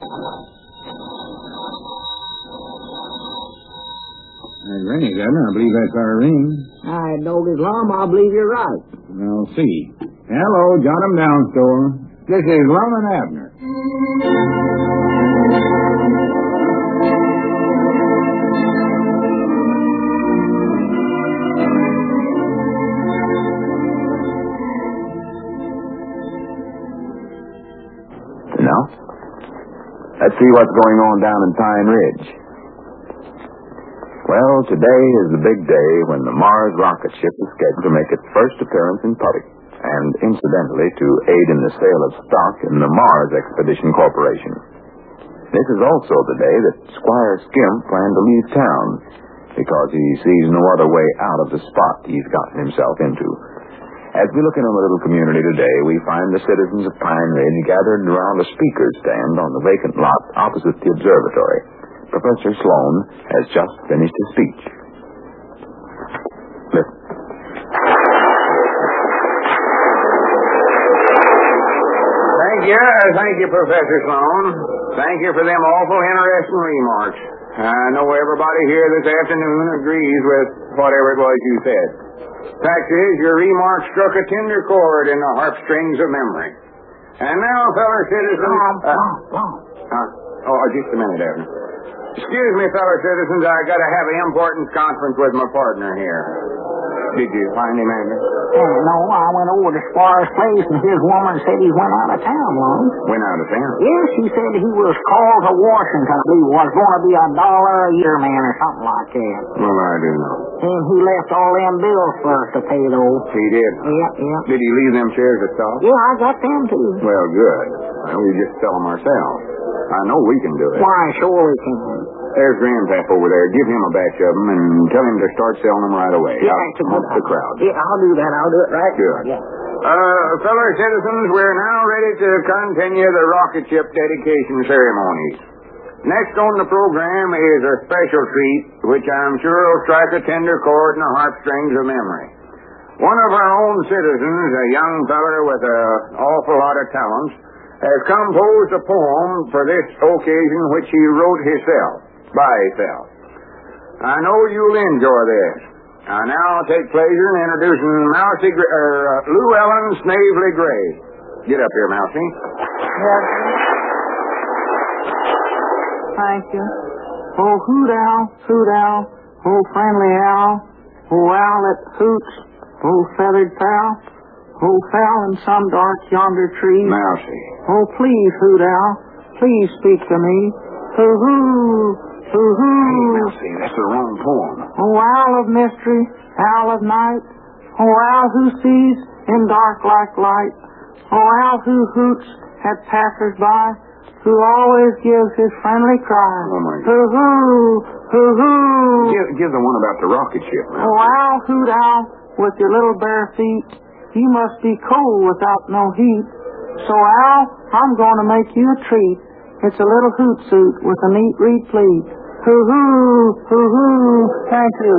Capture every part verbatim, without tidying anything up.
It's ringing, Governor. I believe that's our ring. I know Lum. I believe you're right. We'll see. Hello, jot 'em down, Store. This is Lum and Abner. Now, let's see what's going on down in Pine Ridge. Well, today is the big day when the Mars rocket ship is scheduled to make its first appearance in public, and incidentally to aid in the sale of stock in the Mars Expedition Corporation. This is also the day that Squire Skimp planned to leave town, because he sees no other way out of the spot he's gotten himself into. As we look into the little community today, we find the citizens of Pine Ridge gathered around a speaker's stand on the vacant lot opposite the observatory. Professor Sloan has just finished his speech. Listen. Thank you. Thank you, Professor Sloan. Thank you for them awful interesting remarks. I know everybody here this afternoon agrees with whatever it was you said. Fact is, your remarks struck a tender chord in the harpstrings of memory. And now, fellow citizens... Uh, uh, oh, just a minute, Abner. Excuse me, fellow citizens, I got to have an important conference with my partner here. Did you find him, Abner? Oh, no, I went over to Squire's place, and his woman said he went out of town, Lum. Went out of town? Yes, he said he was called to Washington. I believe was going to be a dollar a year man or something like that. Well, I do know. And he left all them bills for us to pay, though. He did? Yeah, yeah. Did he leave them shares of stock? Yeah, I got them, too. Well, good. Well, we just sell them ourselves. I know we can do it. Why, sure we can. There's Grandpap over there. Give him a batch of them and tell him to start selling them right away. Yeah, Out amongst the crowd. Yeah, I'll do that. I'll do it right. Good. Yeah. Uh, fellow citizens, we're now ready to continue the rocket ship dedication ceremonies. Next on the program is a special treat, which I'm sure will strike a tender chord in the heartstrings of memory. One of our own citizens, a young feller with an awful lot of talents, has composed a poem for this occasion which he wrote himself, by himself. I know you'll enjoy this. I now take pleasure in introducing Mousy, Gray, or uh, Lou Ellen Snavely Gray. Get up here, Mousy. Yes. Thank you. Oh, hoot owl, hoot owl, oh, friendly owl, oh, owl that hoots, oh, feathered fowl, oh, fowl in some dark yonder tree. Mousy. Oh, please, hoot owl, please speak to me. Hoo-hoo, hoo-hoo. Hey, Mousy, that's the wrong poem. Oh, owl of mystery, owl of night, oh, owl who sees in dark like light, oh, owl who hoots at passers-by, who always gives his friendly cry. Oh, my God. Hoo-hoo, hoo-hoo. Give, give the one about the rocket ship, Mousy. Oh, owl, hoot owl, with your little bare feet, you must be cold without no heat. So, owl, I'm going to make you a treat. It's a little hoot suit with a neat reed pleat. Hoo-hoo, hoo-hoo. Thank you.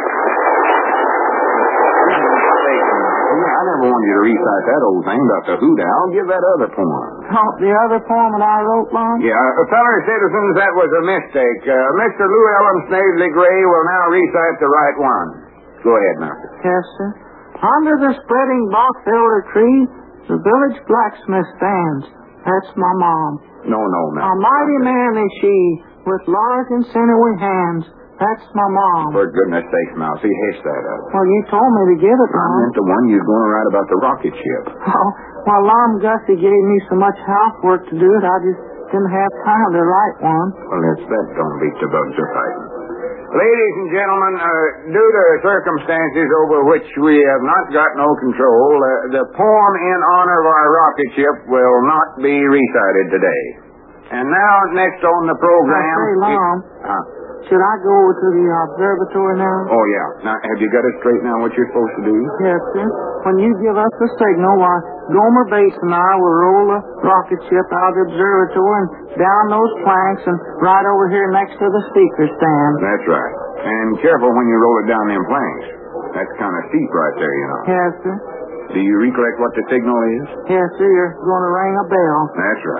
I never wanted you to recite that old thing about the hoot owl. Give that other poem. Oh, the other poem that I wrote, Lon? Yeah, uh, fellow citizens, that was a mistake. Uh, Mister Lou Ellen Snavely Gray will now recite the right one. Go ahead, Master. Yes, sir. Under the spreading box elder tree, the village blacksmith stands. That's my mom. No, no, A Master. mighty man is she, with large and sinewy hands. That's my mom. For goodness sake, Mousy, hiss that up. Well, you told me to give it, I Lon. meant the one you was going to write about the rocket ship. Oh, well, Lon Gussie gave me so much housework to do it, I just didn't have time to write one. Well, it's that don't beat the bugs are fighting. Ladies and gentlemen, uh, due to circumstances over which we have not got no control, uh, the poem in honor of our rocket ship will not be recited today. And now, next on the program... I say, Lon, uh, should I go over to the observatory now? oh, yeah. Now, have you got it straight now what you're supposed to do? Yes, sir. When you give us the signal, why, Gomer Bates and I will roll the rocket ship out of the observatory and down those planks and right over here next to the speaker stand. That's right. And careful when you roll it down them planks. That's kind of steep right there, you know. Yes, sir. Do you recollect what the signal is? Yes, sir. You're going to ring a bell. That's right.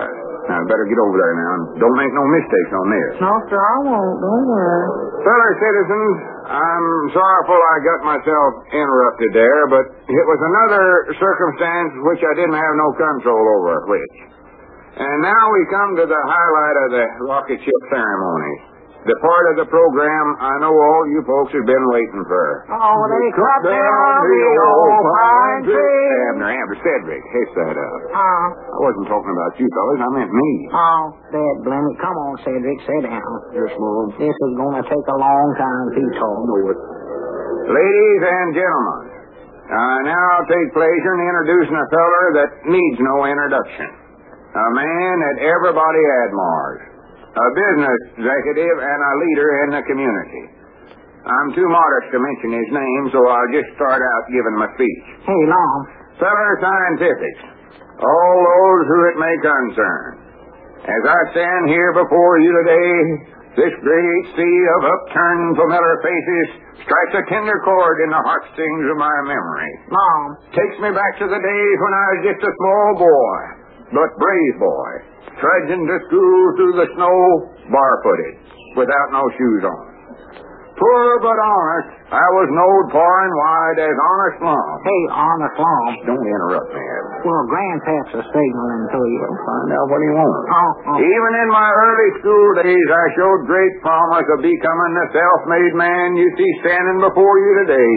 Now, better get over there now, and don't make no mistakes on this. No, sir, I won't. Don't worry. Fellow citizens, I'm sorrowful I got myself interrupted there, but it was another circumstance which I didn't have no control over, which. And now we come to the highlight of the rocket ship ceremony. The part of the program I know all you folks have been waiting for. Oh, they cut down the old pine tree. Abner, Abner, Cedric, hiss that up. Uh, I wasn't talking about you fellas, I meant me. oh, Dad Blimey, come on, Cedric, sit down. Yes, Mom. This is going to take a long time to talk. I know it. Ladies and gentlemen, I now take pleasure in introducing a feller that needs no introduction. A man that everybody admires. A business executive and a leader in the community. I'm too modest to mention his name, so I'll just start out giving my speech. Hey, Long. Fellow scientifics, all those who it may concern, as I stand here before you today, this great sea of upturned familiar faces strikes a tender chord in the heartstrings of my memory. Long. Takes me back to the days when I was just a small boy, but brave boy, trudging to school through the snow barefooted, without no shoes on. Poor but honest, I was knowed far and wide as Honest Long. Hey, Honest Long. Don't interrupt me, Abner. Well, Grandpap's a signaling to you. Find out what he wants. Oh, oh. Even in my early school days, I showed great promise of becoming the self-made man you see standing before you today.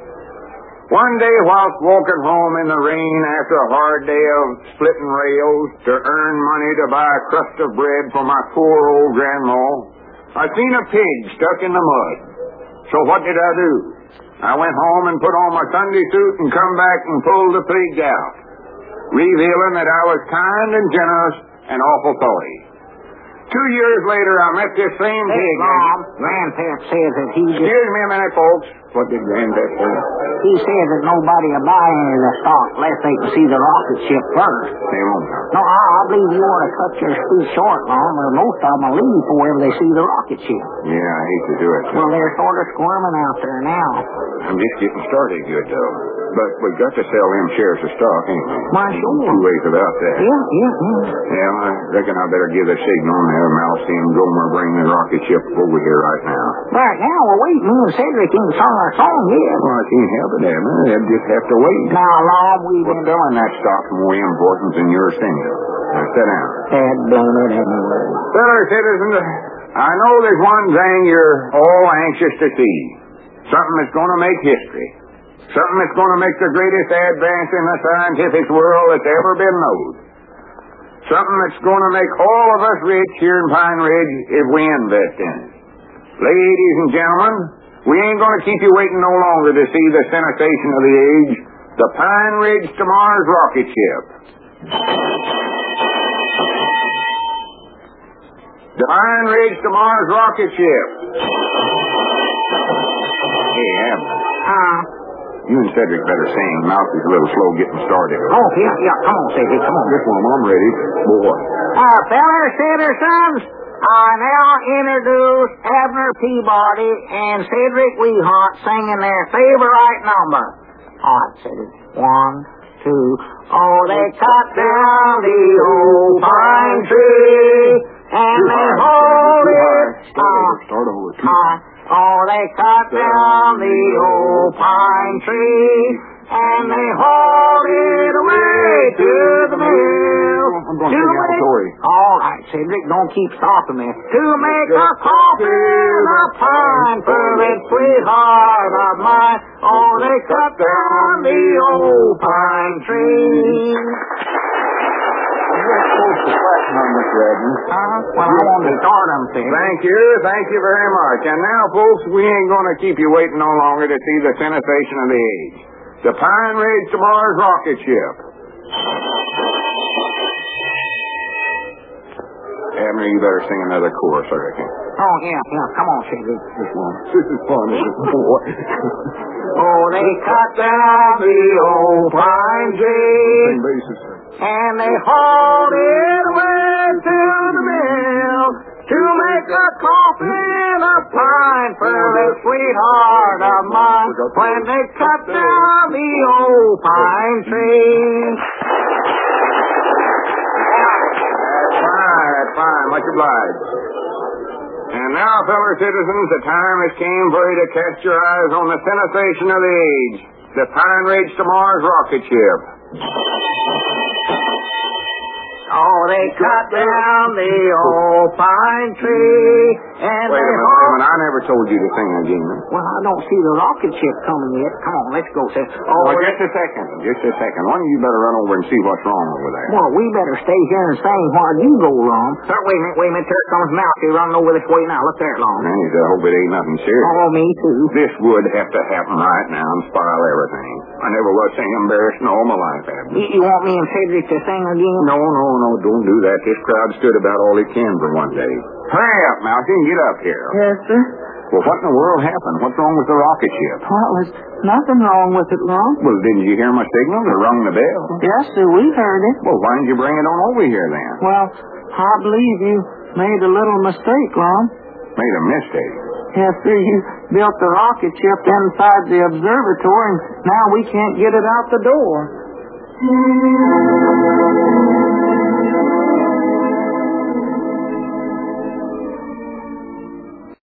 One day, whilst walking home in the rain after a hard day of splitting rails to earn money to buy a crust of bread for my poor old grandma, I seen a pig stuck in the mud. So what did I do? I went home and put on my Sunday suit and come back and pulled the pig out, revealing that I was kind and generous and awful sorry. Two years later, I met this same Hey, pig. Mom, Grandpap says that he just... Excuse me a minute, folks. What did Granddad say? He says that nobody will buy any of the stock unless they can see the rocket ship first. They won't, huh? No, I, I believe you want to cut your speech short, Mom, or most of them will leave before they see the rocket ship. Yeah, I hate to do it. Well, they're sort of squirming out there now. I'm just getting started good, though. But we've got to sell them shares of stock, ain't we? Why, sure. Two ways about that. Yeah, yeah, yeah. Yeah, I reckon I better give the signal and have Mousy and Gomer bring the rocket ship over here right now. Right now, well, wait, me and Cedric ain't sung our song yet. Well, I can't help it, Emma. They'll just have to wait. Now, Long, we've Well, been... selling that stock's more important than your signal. Now, sit down. Dad, blame it anyway. Fellow citizens, I know there's one thing you're all anxious to see. Something that's going to make history. Something that's going to make the greatest advance in the scientific world that's ever been known. Something that's going to make all of us rich here in Pine Ridge if we invest in it. Ladies and gentlemen, we ain't going to keep you waiting no longer to see the sensation of the age, the Pine Ridge to Mars rocket ship. The Pine Ridge to Mars rocket ship. Hey, Abner. Uh, You and Cedric better sing. Mousie's a little slow getting started. oh, yeah, yeah, come on, Cedric, come on. This one, I'm ready. Boy. Uh, fellas, citizens, I now introduce Abner Peabody and Cedric Weehart singing their favorite number. All right, Cedric. One, two. Oh, they cut down the old pine tree and they hold it. Uh, Start over. uh, oh, they cut down the old pine tree and they hauled it away to the mill. I'm going to sing out a story. All right, Cedric, don't keep stopping me. To make a coffin of pine for that sweetheart of mine. Oh, they cut down the old pine tree. Uh, well, I want to start them, Cedric. Thank you. Thank you very much. And now, folks, we ain't going to keep you waiting no longer to see the sensation of the age. The Pine Ridge to Mars rocket ship. Abner, you better sing another chorus, I reckon. Oh, yeah, yeah. Come on, Cedric. This one. This is fun, isn't it? Boy. Oh, they cut down the old pine tree Same basis. and they hauled it away to the mill to make a coffin of pine for the sweetheart of mine when they cut down the old pine tree. Fine. right, fine. Much obliged. And now, fellow citizens, the time has came for you to cast your eyes on the sensation of the age, the Pine Ridge to Mars rocket ship. Oh, they cut down the old pine tree, and Wait a they minute, wait a minute. I never told you to sing again. Well, I don't see the rocket ship coming yet. Come on, let's go, sir. Oh, Oh, just a second. Just a second. One of you better run over and see what's wrong over there. well, we better stay here and sing while you go, Lum. Sir, wait a minute, wait a minute. There comes Mousy running over this way now. Look there, Lum. Nanny, I hope it ain't nothing serious. Oh, me too. This would have to happen right now and spoil everything. I never was so embarrassed in all my life, Abby. You, you want me and Cedric to sing again? No, no, no, don't do that. This crowd stood about all it can for one day. Hurry up, Mousy, and get up here. Yes, sir. Well, what in the world happened? What's wrong with the rocket ship? Well, there's nothing wrong with it, Lum. Well, didn't you hear my signal that rung the bell? Yes, sir, we heard it. Well, why didn't you bring it on over here then? Well, I believe you made a little mistake, Lum. Made a mistake. Yes, sir, you built the rocket ship inside the observatory, and now we can't get it out the door.